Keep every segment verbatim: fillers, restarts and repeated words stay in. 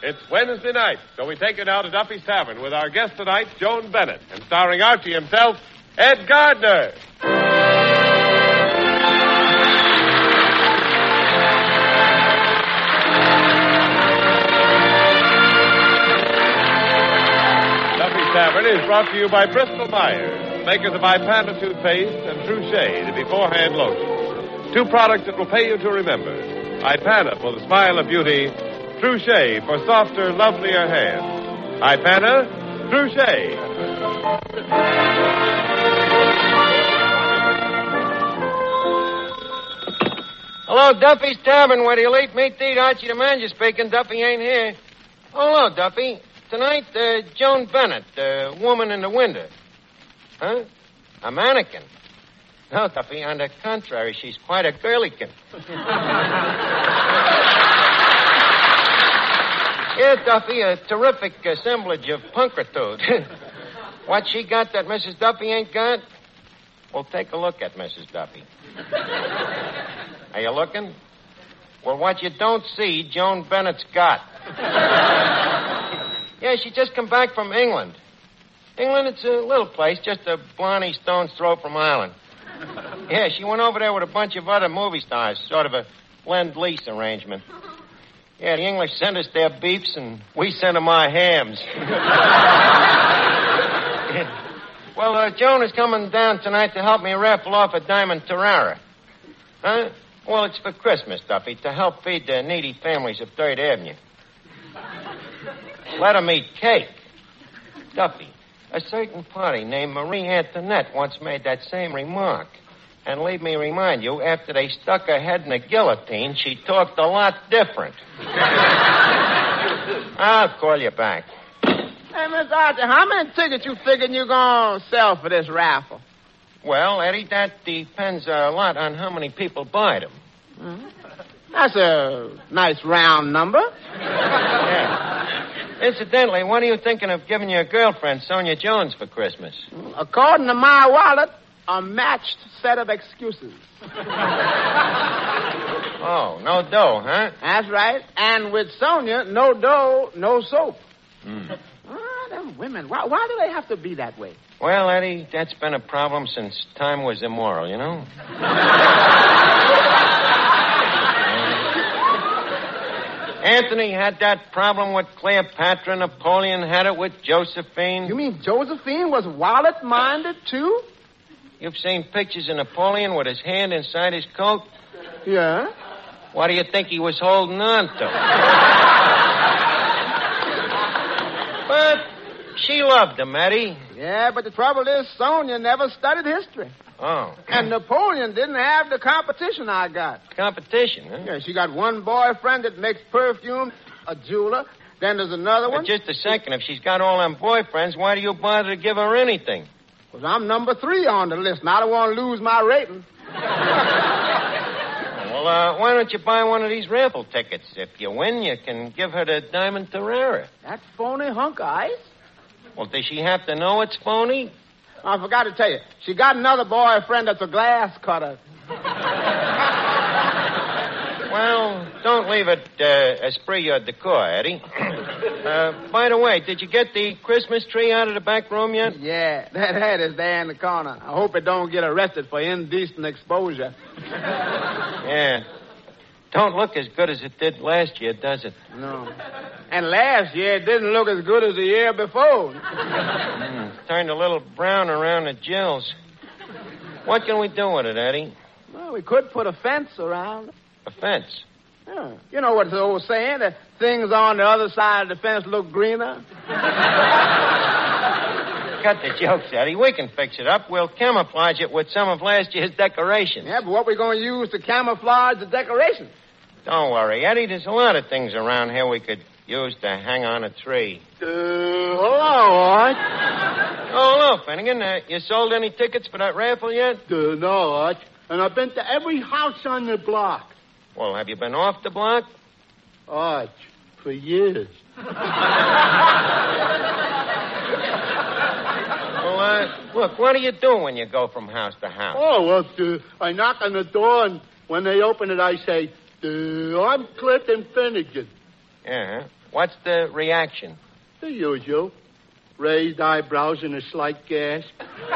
It's Wednesday night, so we take it out to Duffy's Tavern with our guest tonight, Joan Bennett, and starring Archie himself, Ed Gardner. Duffy's Tavern is brought to you by Bristol Myers, makers of Ipana toothpaste and Truchet, the beforehand lotion. Two products that will pay you to remember. Ipana for the smile of beauty, Truchet for softer, lovelier hands. Ipana, Truchet. Hello, Duffy's Tavern. Where do you eat meat to eat? Archie the manager speaking. Duffy ain't here. Oh, hello, Duffy. Tonight, uh, Joan Bennett, uh, woman in the window. Huh? A mannequin. No, Duffy, on the contrary, she's quite a girlykin. Yeah, Duffy, a terrific assemblage of punkritude. What she got that Missus Duffy ain't got? Well, take a look at Missus Duffy. Are you looking? Well, what you don't see, Joan Bennett's got. Yeah, she just come back from England. England, it's a little place, just a blarney stone's throw from Ireland. Yeah, she went over there with a bunch of other movie stars, sort of a lend-lease arrangement. Yeah, the English send us their beefs, and we send them our hams. Well, uh, Joan is coming down tonight to help me raffle off a diamond Tarara. Huh? Well, it's for Christmas, Duffy, to help feed the needy families of Third Avenue. Let them eat cake. Duffy, a certain party named Marie Antoinette once made that same remark. And leave me remind you, after they stuck her head in a guillotine, she talked a lot different. I'll call you back. Hey, Miss Archie, how many tickets you figuring you're going to sell for this raffle? Well, Eddie, that depends a lot on how many people buy them. Mm-hmm. That's a nice round number. Yeah. Incidentally, what are you thinking of giving your girlfriend, Sonia Jones, for Christmas? According to my wallet, a matched set of excuses. Oh, no dough, huh? That's right. And with Sonia, no dough, no soap. Mm. Ah, them women. Why, why do they have to be that way? Well, Eddie, that's been a problem since time was immoral, you know? Anthony had that problem with Cleopatra. Napoleon had it with Josephine. You mean Josephine was wallet-minded, too? You've seen pictures of Napoleon with his hand inside his coat? Yeah. What do you think he was holding on to? But she loved him, Eddie. Yeah, but the trouble is Sonia never studied history. Oh. And Napoleon didn't have the competition I got. Competition, huh? Yeah, she got one boyfriend that makes perfume, a jeweler. Then there's another one. But just a second. If she's got all them boyfriends, why do you bother to give her anything? Because I'm number three on the list, and I don't want to lose my rating. Well, uh, why don't you buy one of these raffle tickets? If you win, you can give her the diamond Tarara. That phony hunk of ice? Well, does she have to know it's phony? I forgot to tell you. She got another boyfriend that's a glass cutter. Well, don't leave it uh, esprit or decor, Eddie. uh, by the way, did you get the Christmas tree out of the back room yet? Yeah, that head is there in the corner. I hope it don't get arrested for indecent exposure. Yeah. Don't look as good as it did last year, does it? No. And last year, it didn't look as good as the year before. Mm, turned a little brown around the gills. What can we do with it, Eddie? Well, we could put a fence around it. A fence? Yeah. You know what's the old saying? That things on the other side of the fence look greener? Cut the jokes, Eddie. We can fix it up. We'll camouflage it with some of last year's decorations. Yeah, but what we going to use to camouflage the decorations? Don't worry, Eddie. There's a lot of things around here we could use to hang on a tree. Uh, hello, Art. Oh, hello, Finnegan. Uh, you sold any tickets for that raffle yet? Uh, no, Art. And I've been to every house on the block. Well, have you been off the block? Arch, for years. Well, uh, look, what do you do when you go from house to house? Oh, well, uh, I knock on the door, and when they open it, I say, uh, I'm Clifton Finnegan. Yeah. What's the reaction? The usual. Raised eyebrows and a slight gasp.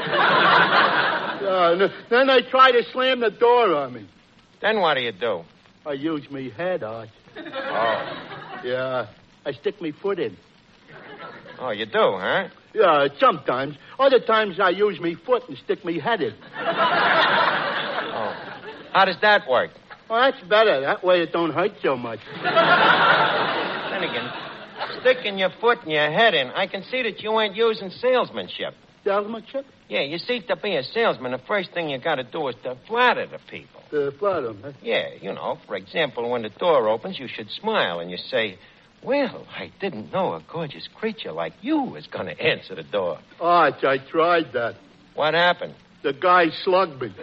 uh, then they try to slam the door on me. Then what do you do? I use me head, Arch. Oh. Yeah, I stick me foot in. Oh, you do, huh? Yeah, sometimes. Other times I use me foot and stick me head in. Oh. How does that work? Well, that's better. That way it don't hurt so much. Finnegan, sticking your foot and your head in, I can see that you ain't using salesmanship. Salesmanship? Yeah, you see, to be a salesman, the first thing you got to do is to flatter the people. The flatter them, huh? Yeah, you know, for example, when the door opens, you should smile and you say, well, I didn't know a gorgeous creature like you was going to answer the door. Arch, I tried that. What happened? The guy slugged me.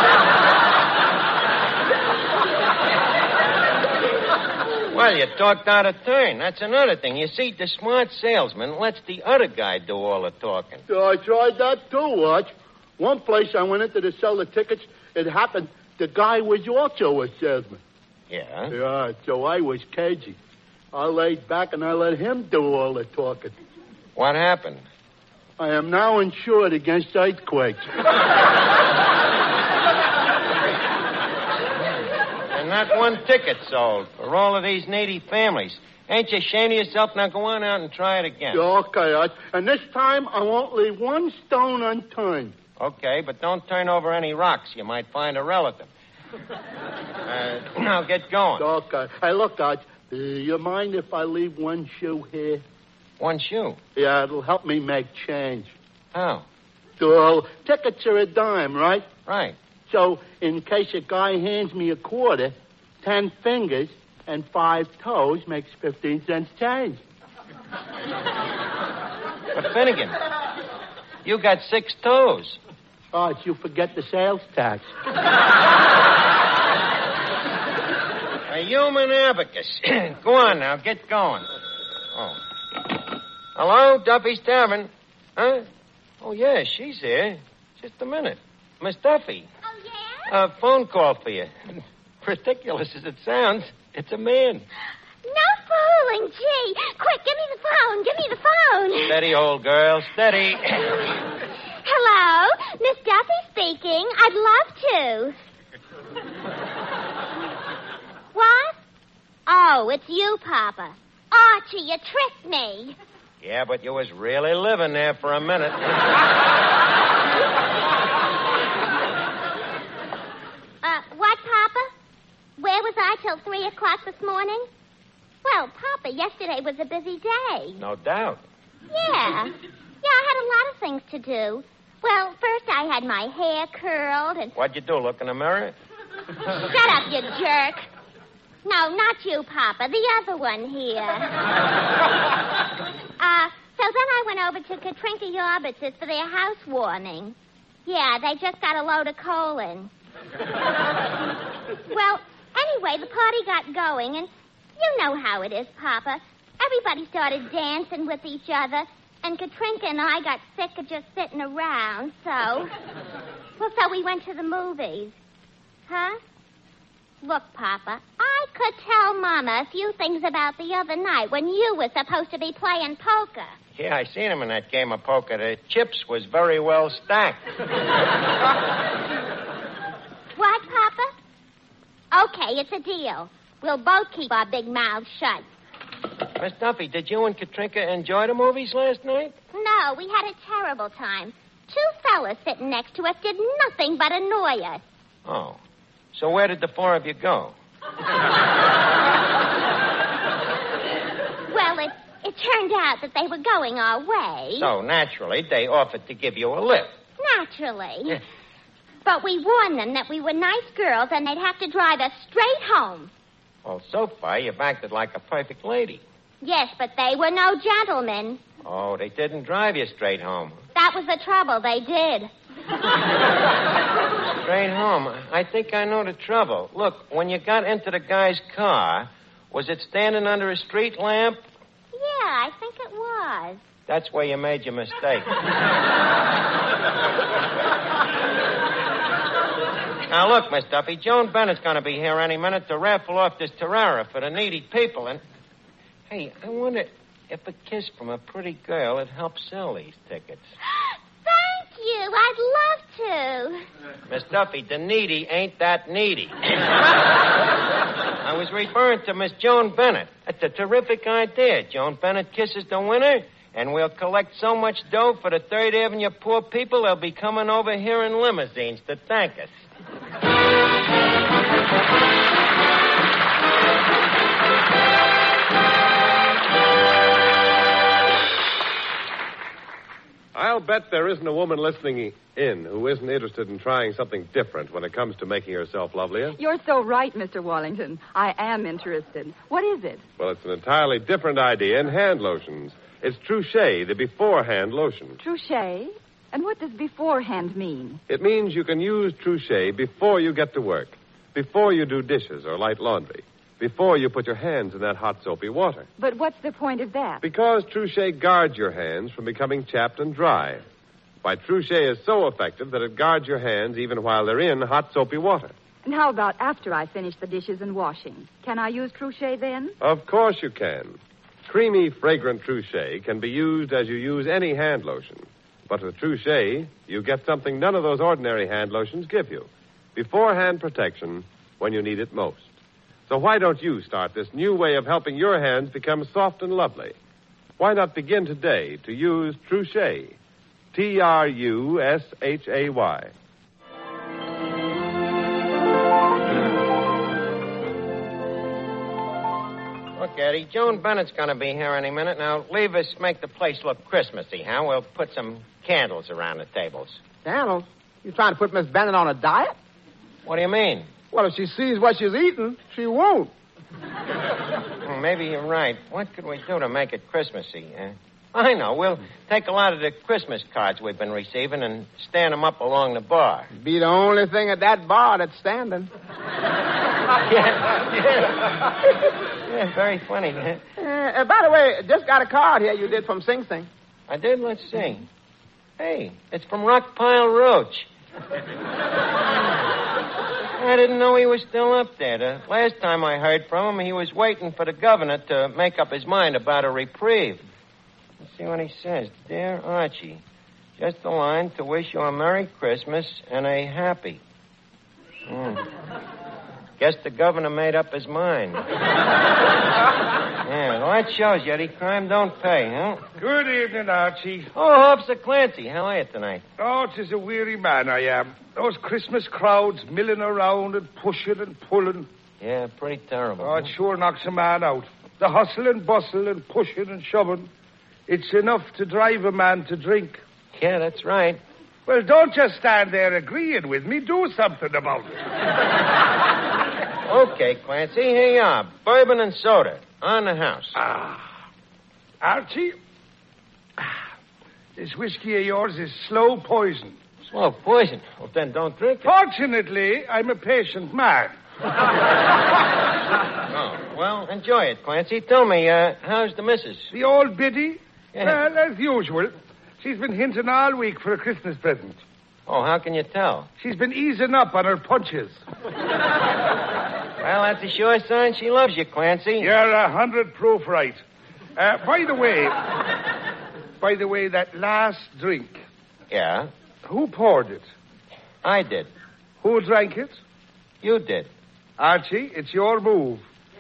Well, you talked out of turn. That's another thing. You see, the smart salesman lets the other guy do all the talking. So I tried that too, Arch. One place I went into to sell the tickets, it happened the guy was also a salesman. Yeah? Yeah, so I was cagey. I laid back and I let him do all the talking. What happened? I am now insured against earthquakes. And not one ticket sold for all of these needy families. Ain't you ashamed of yourself? Now go on out and try it again. Okay, Arch. And this time I won't leave one stone unturned. Okay, but don't turn over any rocks. You might find a relative. Uh, now get going. Okay. Hey, look, Arch. Do you mind if I leave one shoe here? One shoe? Yeah, it'll help me make change. How? So, tickets are a dime, right? Right. So, in case a guy hands me a quarter, ten fingers and five toes makes fifteen cents change. But, Finnegan, you got six toes. Oh, you forget the sales tax. A human abacus. Go on now, get going. Oh. Hello, Duffy's Tavern. Huh? Oh, yeah, she's here. Just a minute. Miss Duffy. Oh, yeah? A phone call for you. Ridiculous as it sounds, it's a man. No fooling, gee. Quick, give me the phone. Give me the phone. Steady, old girl, steady. Hello, Miss Duffy speaking. I'd love to. What? Oh, it's you, Papa. Archie, you tricked me. Yeah, but you was really living there for a minute. Uh, what, Papa? Where was I till three o'clock this morning? Well, Papa, yesterday was a busy day. No doubt. Yeah. Yeah, I had a lot of things to do. Well, first I had my hair curled and... What'd you do, look in the mirror? Shut up, you jerk. No, not you, Papa. The other one here. uh, so then I went over to Katrinka Yorbitz's for their housewarming. Yeah, they just got a load of coal in. Well, anyway, the party got going, and you know how it is, Papa. Everybody started dancing with each other, and Katrinka and I got sick of just sitting around, so... Well, so we went to the movies. Huh? Look, Papa, I could tell Mama a few things about the other night when you were supposed to be playing poker. Yeah, I seen him in that game of poker. The chips was very well stacked. What, Papa? Okay, it's a deal. We'll both keep our big mouths shut. Miss Duffy, did you and Katrinka enjoy the movies last night? No, we had a terrible time. Two fellas sitting next to us did nothing but annoy us. Oh. So where did the four of you go? Well, it, it turned out that they were going our way. So, naturally, they offered to give you a lift. Naturally. Yeah. But we warned them that we were nice girls and they'd have to drive us straight home. Well, so far, you've acted like a perfect lady. Yes, but they were no gentlemen. Oh, they didn't drive you straight home. That was the trouble. They did. Straight home. I think I know the trouble. Look, when you got into the guy's car, was it standing under a street lamp? Yeah, I think it was. That's where you made your mistake. Now, look, Miss Duffy, Joan Bennett's going to be here any minute to raffle off this Terrara for the needy people, and... Hey, I wonder if a kiss from a pretty girl would help sell these tickets. Thank you. I'd love to. Miss Duffy, the needy ain't that needy. I was referring to Miss Joan Bennett. That's a terrific idea. Joan Bennett kisses the winner, and we'll collect so much dough for the Third Avenue poor people, they'll be coming over here in limousines to thank us. I'll bet there isn't a woman listening in who isn't interested in trying something different when it comes to making herself lovelier. You're so right, Mister Wallington. I am interested. What is it? Well, it's an entirely different idea in hand lotions. It's Trouchet, the beforehand lotion. Trouchet? And what does beforehand mean? It means you can use Trouchet before you get to work, before you do dishes or light laundry, before you put your hands in that hot soapy water. But what's the point of that? Because Trouchet guards your hands from becoming chapped and dry. Why, Trouchet is so effective that it guards your hands even while they're in hot soapy water. And how about after I finish the dishes and washing? Can I use Trouchet then? Of course you can. Creamy, fragrant Trouchet can be used as you use any hand lotion. But with Trouchet, you get something none of those ordinary hand lotions give you. Beforehand protection when you need it most. So why don't you start this new way of helping your hands become soft and lovely? Why not begin today to use Trouchet? T R U S H A Y. Look, Eddie, Joan Bennett's going to be here any minute. Now, leave us make the place look Christmassy, huh? We'll put some candles around the tables. Candles? You trying to put Miss Bennett on a diet? What do you mean? Well, if she sees what she's eating, she won't. Well, maybe you're right. What could we do to make it Christmassy? Uh, I know. We'll take a lot of the Christmas cards we've been receiving and stand them up along the bar. Be the only thing at that bar that's standing. yeah, yeah. yeah, very funny. Huh? Uh, uh, by the way, just got a card here you did from Sing Sing. I did? Let's see. Hey, it's from Rockpile Roach. I didn't know he was still up there. The last time I heard from him, he was waiting for the governor to make up his mind about a reprieve. Let's see what he says. Dear Archie, just a line to wish you a Merry Christmas and a happy. Hmm. Guess the governor made up his mind. Yeah, well, that shows you, Eddie. Crime don't pay, huh? Good evening, Archie. Oh, Officer Clancy, how are you tonight? Oh, 'tis a weary man I am. Those Christmas crowds milling around and pushing and pulling. Yeah, pretty terrible. Oh, it sure knocks a man out. The hustle and bustle and pushing and shoving. It's enough to drive a man to drink. Yeah, that's right. Well, don't just stand there agreeing with me. Do something about it. Okay, Clancy, here you are. Bourbon and soda. On the house. Ah. Archie, ah, this whiskey of yours is slow poison. Slow poison? Well, then don't drink it. Fortunately, I'm a patient man. Oh, well, enjoy it, Clancy. Tell me, uh, how's the missus? The old biddy? Yeah. Well, as usual. She's been hinting all week for a Christmas present. Oh, how can you tell? She's been easing up on her punches. Well, that's a sure sign she loves you, Clancy. You're a hundred proof right. Uh, by the way, by the way, that last drink, Yeah, who poured it? I did. Who drank it? You did. Archie, it's your move.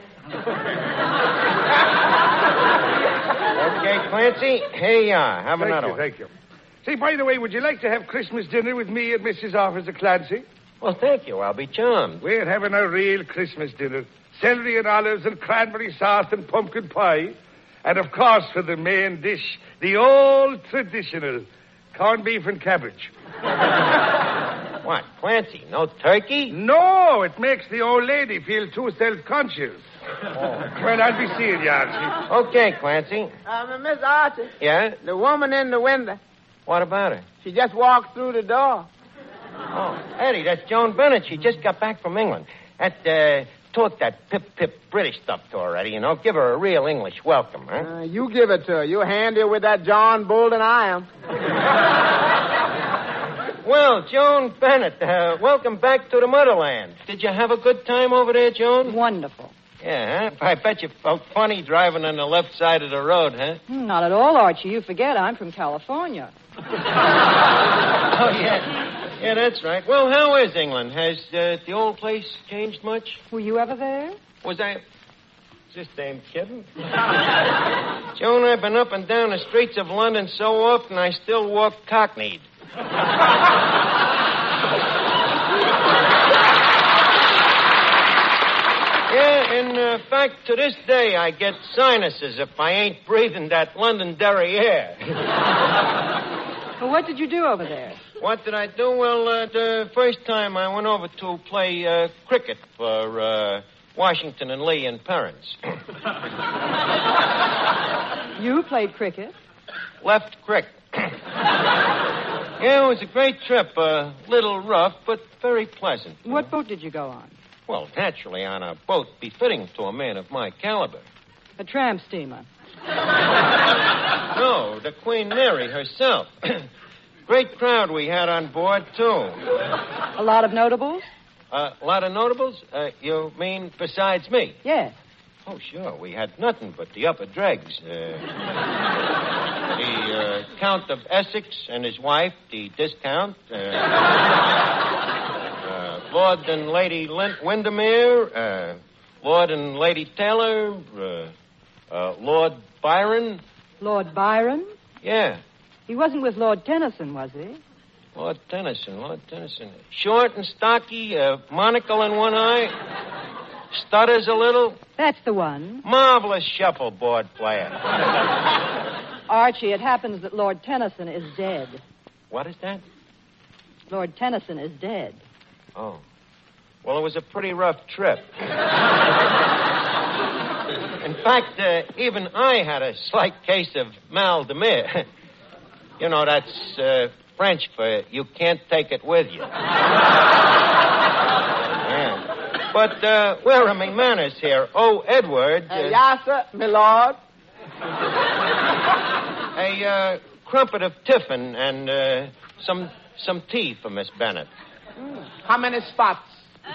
Okay, Clancy, here you are. Have Thank another you, one. thank you. Say, by the way, would you like to have Christmas dinner with me and Missus Officer Clancy? Well, thank you. I'll be charmed. We're having a real Christmas dinner. Celery and olives and cranberry sauce and pumpkin pie. And, of course, for the main dish, the old traditional corned beef and cabbage. What, Clancy, no turkey? No, it makes the old lady feel too self-conscious. Oh. Well, I'll be seeing you, Archie. Okay, Clancy. Uh, Miss Archie, Yeah? the woman in the window, What about her? she just walked through the door. Oh, Eddie, that's Joan Bennett. She just got back from England. That, uh, talk that pip-pip British stuff to her, Eddie, you know. Give her a real English welcome, huh? Uh, you give it to her. You hand her with that John Bull than I am. Well, Joan Bennett, uh, welcome back to the motherland. Did you have a good time over there, Joan? Wonderful. Yeah, huh? I bet you felt funny driving on the left side of the road, huh? Not at all, Archie. You forget I'm from California. Oh, yeah. Yeah, that's right. Well, how is England? Has uh, the old place changed much? Were you ever there? Was I... Is this damn kidding? Joan, I've been up and down the streets of London so often I still walk cockneyed. Yeah, in uh, fact, to this day, I get sinuses if I ain't breathing that Londonderry air. Well, what did you do over there? What did I do? Well, uh, the first time I went over to play uh, cricket for uh, Washington and Lee and Perrins. You played cricket? Left crick. Yeah, it was a great trip. A little rough, but very pleasant. What boat did you go on? Well, naturally, on a boat befitting to a man of my caliber. A tramp steamer. No, the Queen Mary herself. Great crowd we had on board, too. A lot of notables? Uh, a lot of notables? Uh, you mean besides me? Yes. Oh, sure. We had nothing but the upper dregs. Uh, the uh, Count of Essex and his wife, the Discount. Uh, uh, Lord and Lady Lin- Windermere. Uh, Lord and Lady Taylor. Uh, uh, Lord Byron. Lord Byron? Yeah. He wasn't with Lord Tennyson, was he? Lord Tennyson, Lord Tennyson. Short and stocky, uh, monocle in one eye. Stutters a little. That's the one. Marvelous shuffleboard player. Archie, it happens that Lord Tennyson is dead. What is that? Lord Tennyson is dead. Oh. Well, it was a pretty rough trip. In fact, uh, even I had a slight case of mal de mer. You know, that's uh, French for you can't take it with you. Yeah. But uh, where are my manners here? Oh, Edward. Uh, uh, yes, sir, my lord. A uh, crumpet of tiffin and uh, some some tea for Miss Bennett. Mm. How many spots?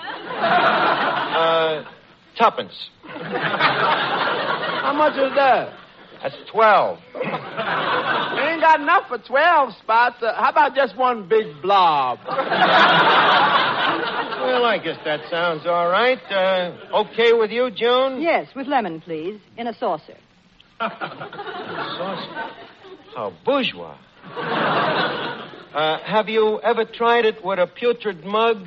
Uh, tuppence. How much is that? That's twelve. We ain't got enough for twelve spots. Uh, how about just one big blob? Well, I guess that sounds all right. Uh, okay with you, Joan? Yes, with lemon, please, in a saucer. Saucer? How bourgeois. Uh, have you ever tried it with a putrid mug?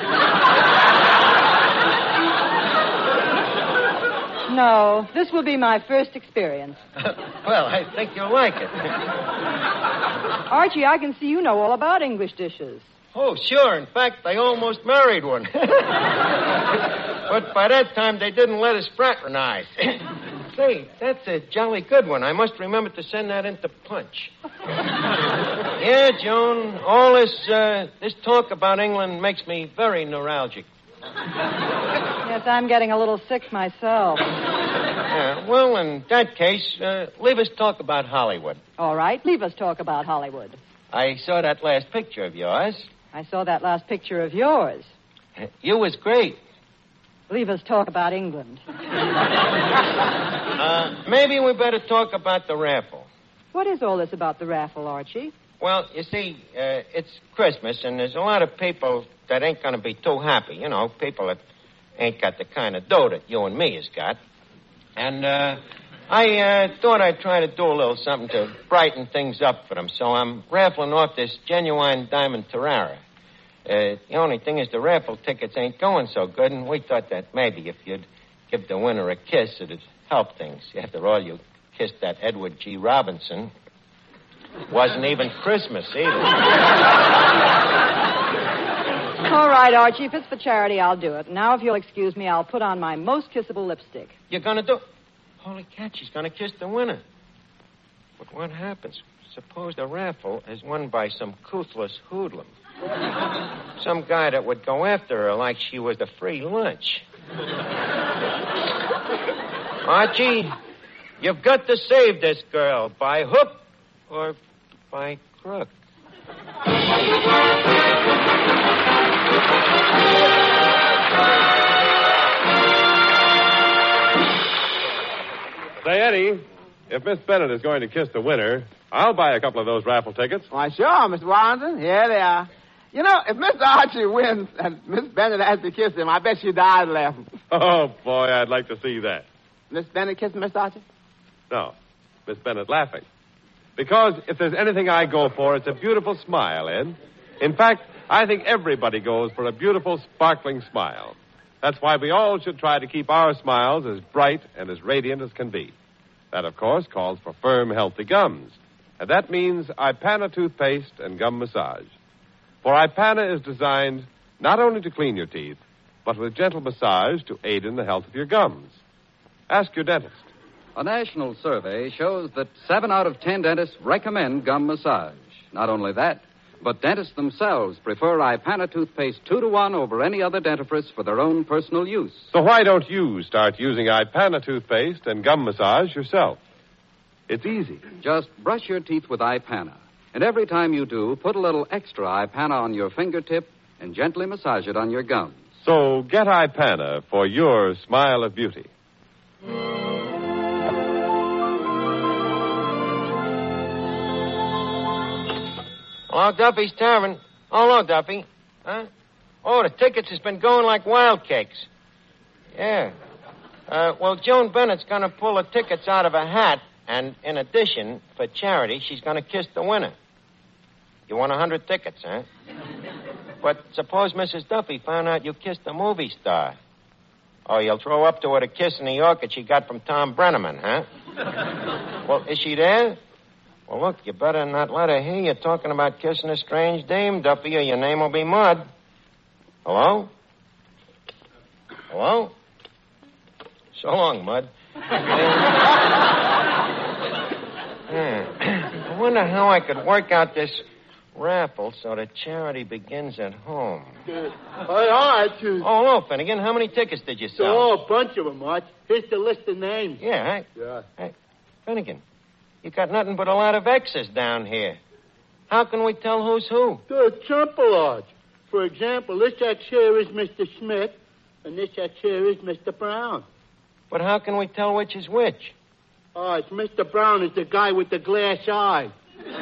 No, this will be my first experience. Well, I think you'll like it. Archie, I can see you know all about English dishes. Oh, sure. In fact, I almost married one. But by that time, they didn't let us fraternize. Say, that's a jolly good one. I must remember to send that into Punch. Yeah, Joan, all this, uh, this talk about England makes me very neuralgic. Yes, I'm getting a little sick myself. Yeah, well, in that case, uh, leave us talk about Hollywood. All right, leave us talk about Hollywood. I saw that last picture of yours. I saw that last picture of yours. You was great. Leave us talk about England. Uh, maybe we better talk about the raffle. What is all this about the raffle, Archie? Well, you see, uh, it's Christmas, and there's a lot of people that ain't going to be too happy. You know, people that ain't got the kind of dough that you and me has got. And uh, I uh, thought I'd try to do a little something to brighten things up for them. So I'm raffling off this genuine diamond Tarara. Uh, the only thing is the raffle tickets ain't going so good, and we thought that maybe if you'd give the winner a kiss, it'd help things. After all, you kissed that Edward G. Robinson. Wasn't even Christmas either. All right, Archie, if it's for charity, I'll do it. Now, if you'll excuse me, I'll put on my most kissable lipstick. You're going to do... Holy cat, she's going to kiss the winner. But what happens? Suppose the raffle is won by some couthless hoodlum. Some guy that would go after her like she was a free lunch. Archie, you've got to save this girl by hook or by crook. Say, Eddie, if Miss Bennett is going to kiss the winner, I'll buy a couple of those raffle tickets. Why, sure, Mister Warrington. Here they are. You know, if Mister Archie wins and Miss Bennett has to kiss him, I bet she died laughing. Oh, boy, I'd like to see that. Miss Bennett kissing Mister Archie? No, Miss Bennett laughing. Because if there's anything I go for, it's a beautiful smile, Ed. In fact, I think everybody goes for a beautiful, sparkling smile. That's why we all should try to keep our smiles as bright and as radiant as can be. That, of course, calls for firm, healthy gums. And that means Ipana toothpaste and gum massage. For Ipana is designed not only to clean your teeth, but with gentle massage to aid in the health of your gums. Ask your dentist. A national survey shows that seven out of ten dentists recommend gum massage. Not only that, but dentists themselves prefer Ipana toothpaste two to one over any other dentifrice for their own personal use. So why don't you start using Ipana toothpaste and gum massage yourself? It's easy. Just brush your teeth with Ipana. And every time you do, put a little extra Ipana on your fingertip and gently massage it on your gums. So get Ipana for your smile of beauty. Hello, Duffy's Tavern. Oh, hello, Duffy. Huh? Oh, the tickets has been going like wild cakes. Yeah. Uh, well, Joan Bennett's going to pull the tickets out of a hat, and in addition, for charity, she's going to kiss the winner. You want a hundred tickets, huh? But suppose Missus Duffy found out you kissed a movie star. Oh, you'll throw up to her the kiss in New York that she got from Tom Brenneman, huh? Well, is she there? Well, look, you better not let her hear you talking about kissing a strange dame, Duffy, or your name will be Mud. Hello? Hello? So long, Mud. Hmm. I wonder how I could work out this raffle so that charity begins at home. Uh, all right. Uh, oh, hello, Finnegan. How many tickets did you sell? Oh, a bunch of them, Arch. Here's the list of names. Yeah, I... Yeah. Hey, Finnegan, you got nothing but a lot of X's down here. How can we tell who's who? It's simple, Arch. For example, this X here is Mister Smith, and this X here is Mister Brown. But how can we tell which is which? Oh, it's Mister Brown is the guy with the glass eye.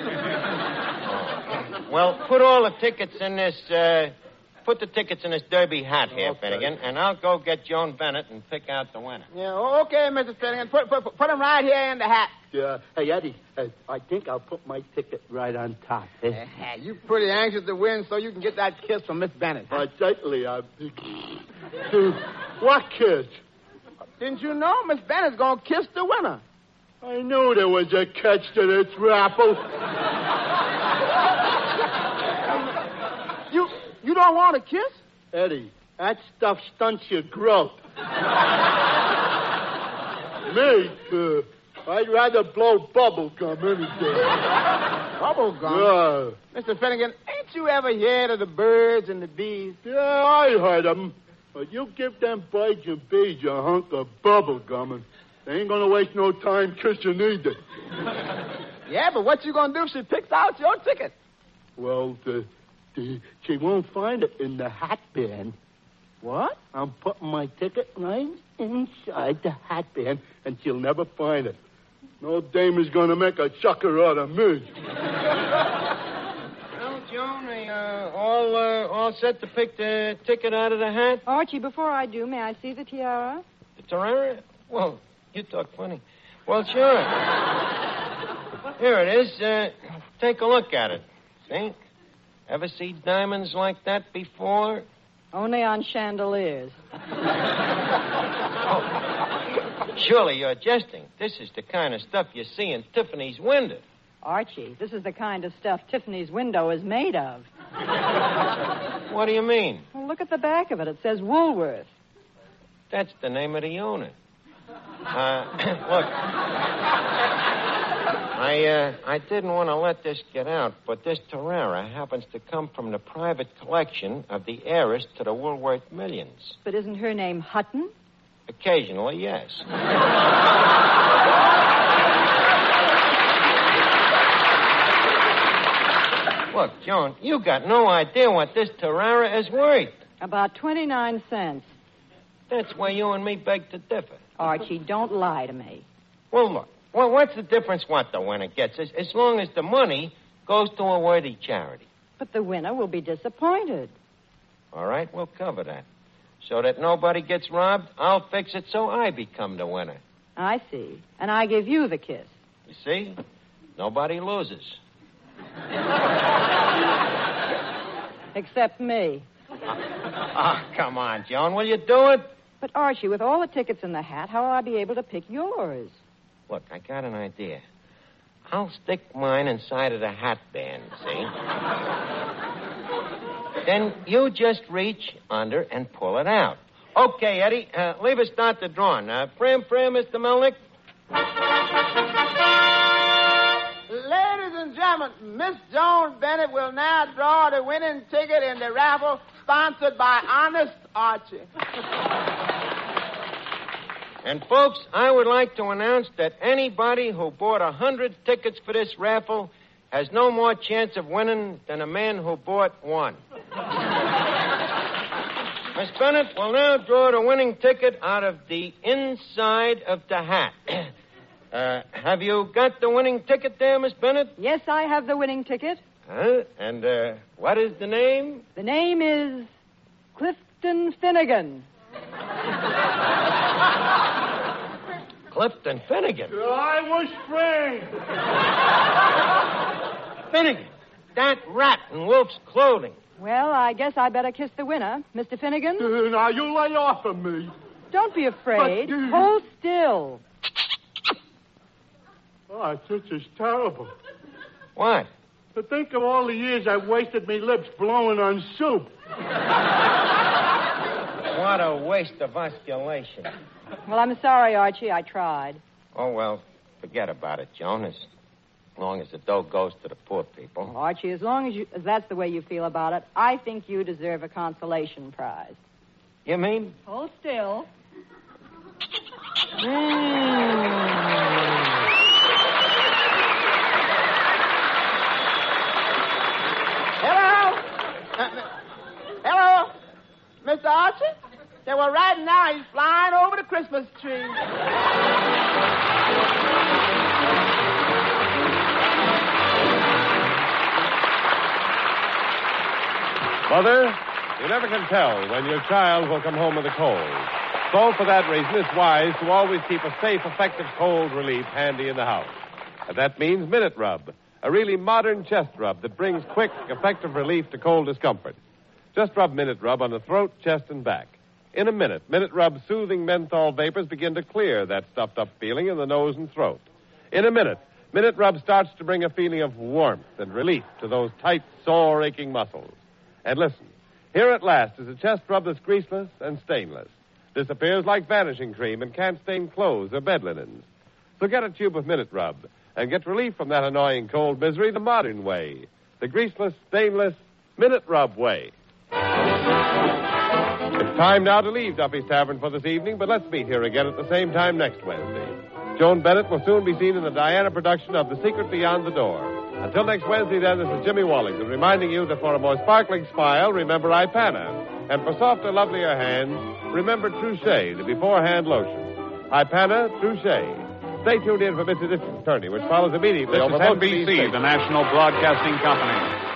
Well, put all the tickets in this, uh, put the tickets in this derby hat here, Okay. Finnegan, and I'll go get Joan Bennett and pick out the winner. Yeah, okay, Missus Finnegan. Put, put, put them right here in the hat. Yeah. Hey, Eddie, uh, I think I'll put my ticket right on top. Eh? Yeah, you pretty anxious to win so you can get that kiss from Miss Bennett. Uh, certainly, I... Dude, what kiss? Didn't you know Miss Bennett's going to kiss the winner? I knew there was a catch to this raffle. You you don't want to kiss? Eddie, that stuff stunts your growth. Me, uh, I'd rather blow bubble gum any day. Bubble gum? Yeah. Mister Finnegan, ain't you ever heard of the birds and the bees? Yeah, I heard them. But you give them birds and bees a hunk of bubble gum, and they ain't gonna waste no time kissing either. Yeah, but what you gonna do if she picks out your ticket? Well, the, the, she won't find it in the hat band. What? I'm putting my ticket right inside the hat band, and she'll never find it. No dame is gonna make a sucker out of me. Well, Joan, are you, uh, all, uh, all set to pick the ticket out of the hat? Archie, before I do, may I see the tiara? The tiara? Well, you talk funny. Well, sure. Here it is. Uh, take a look at it. See? Ever see diamonds like that before? Only on chandeliers. Oh. Surely you're jesting. This is the kind of stuff you see in Tiffany's window. Archie, this is the kind of stuff Tiffany's window is made of. What do you mean? Well, look at the back of it. It says Woolworth. That's the name of the owner. Uh, look. I, uh, I didn't want to let this get out, but this tiara happens to come from the private collection of the heiress to the Woolworth millions. But isn't her name Hutton? Occasionally, yes. Look, Joan, you got no idea what this tiara is worth. About twenty-nine cents. That's where you and me beg to differ. Archie, don't lie to me. Well, look. Well, what's the difference what the winner gets, as, as long as the money goes to a worthy charity? But the winner will be disappointed. All right, we'll cover that. So that nobody gets robbed, I'll fix it so I become the winner. I see. And I give you the kiss. You see? Nobody loses. Except me. Oh, come on, Joan. Will you do it? But, Archie, with all the tickets in the hat, how will I be able to pick yours? Look, I got an idea. I'll stick mine inside of the hat band, see? Then you just reach under and pull it out. Okay, Eddie, uh, leave us start the drawing. Uh, prim, prim, Mister Melnick. Ladies and gentlemen, Miss Joan Bennett will now draw the winning ticket in the raffle sponsored by Honest Archie. And, folks, I would like to announce that anybody who bought a hundred tickets for this raffle has no more chance of winning than a man who bought one. Miss Bennett will now draw the winning ticket out of the inside of the hat. uh, have you got the winning ticket there, Miss Bennett? Yes, I have the winning ticket. Huh? And uh, what is the name? The name is Clifton Finnegan. Clifton Finnegan. I was framed. Finnegan. That rat in Wolf's clothing. Well, I guess I better kiss the winner. Mister Finnegan? Uh, now, you lay off of me. Don't be afraid. But, uh... Hold still. Oh, this is terrible. What? To think of all the years I've wasted me lips blowing on soup. What a waste of osculation. Well, I'm sorry, Archie. I tried. Oh, well, forget about it, Joan. As long as the dough goes to the poor people. Well, Archie, as long as, you, as that's the way you feel about it, I think you deserve a consolation prize. You mean? Hold still. Hello? Uh, hello? Mister Archie? They were right now. He's flying over the Christmas tree. Mother, you never can tell when your child will come home with a cold. So, for that reason, it's wise to always keep a safe, effective cold relief handy in the house. And that means Minute Rub, a really modern chest rub that brings quick, effective relief to cold discomfort. Just rub Minute Rub on the throat, chest, and back. In a minute, Minute Rub's soothing menthol vapors begin to clear that stuffed-up feeling in the nose and throat. In a minute, Minute Rub starts to bring a feeling of warmth and relief to those tight, sore, aching muscles. And listen, here at last is a chest rub that's greaseless and stainless. Disappears like vanishing cream and can't stain clothes or bed linens. So get a tube of Minute Rub and get relief from that annoying cold misery the modern way. The greaseless, stainless Minute Rub way. It's time now to leave Duffy's Tavern for this evening, but let's meet here again at the same time next Wednesday. Joan Bennett will soon be seen in the Diana production of The Secret Beyond the Door. Until next Wednesday, then, this is Jimmy Wallington reminding you that for a more sparkling smile, remember Ipana. And for softer, lovelier hands, remember Trouchet, the beforehand lotion. Ipana, Trouchet. Stay tuned in for Mister Distance Attorney, which follows immediately This over is N B C, the National Broadcasting Company.